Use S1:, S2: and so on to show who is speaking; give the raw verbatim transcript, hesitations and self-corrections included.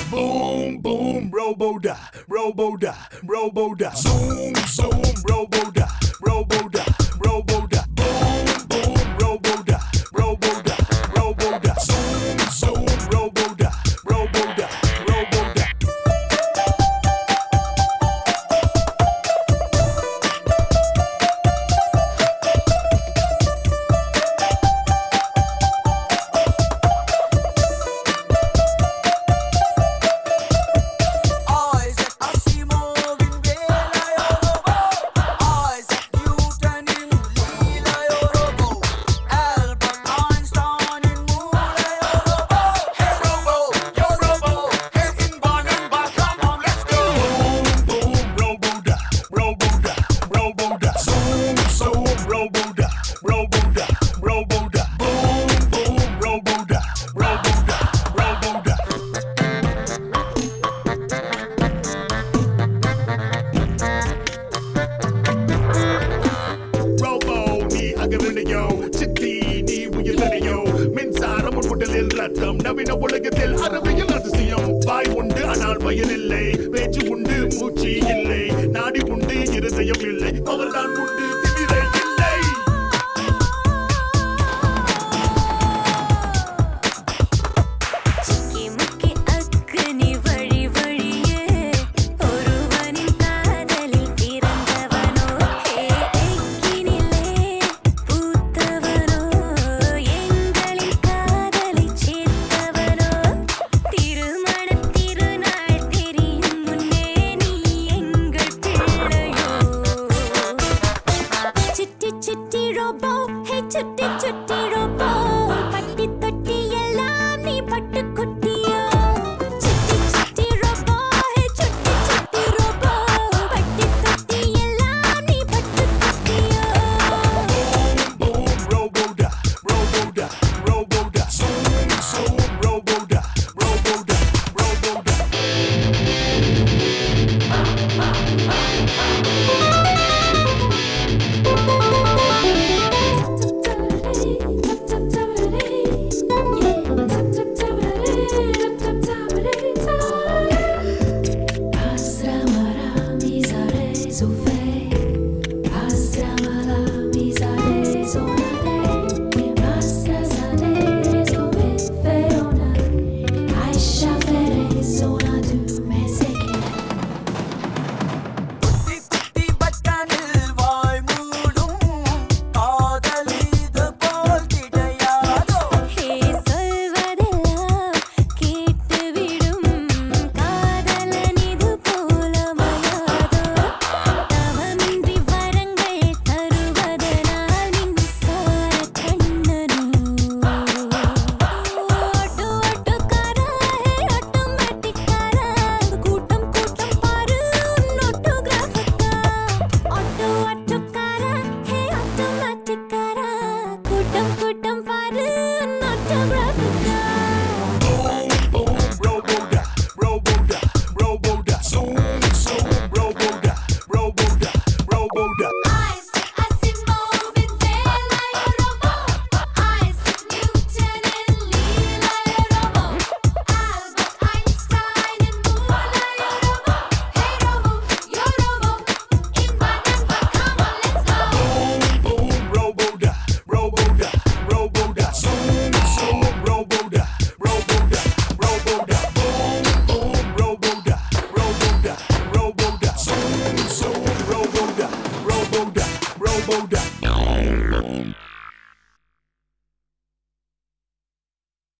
S1: Boom, boom, robo-da, robo-da, robo-da. Zoom, zoom, robo-da, robo-da, robo-da. Boom, boom, robo-da, robo-da, robo-da. Zoom, zoom, robo-da, robo-da, robo-da. நவீன உலகத்தில் அறிவியல் அதிசயம் வாய் உண்டு ஆனால் பயன் இல்லை பேச்சு உண்டு மூச்சு இல்லை நாடி உண்டு இருதயம் இல்லை அவர்தான் உண்டு திமிரை இல்லை
S2: சுட்டி சுட்டி ரோபோ பட்டி தொட்டி எல்லாம் நீ பட்டு குட்டியோ சுட்டி சுட்டி ரோபோ ஹே சுட்டி சுட்டி ரோபோ பட்டி தொட்டி எல்லாம் நீ பட்டு குட்டியோ
S1: boom robo-da robo-da robo-da zoom zoom robo-da robo-da robo-da Robo-da, robo-da, robo-da.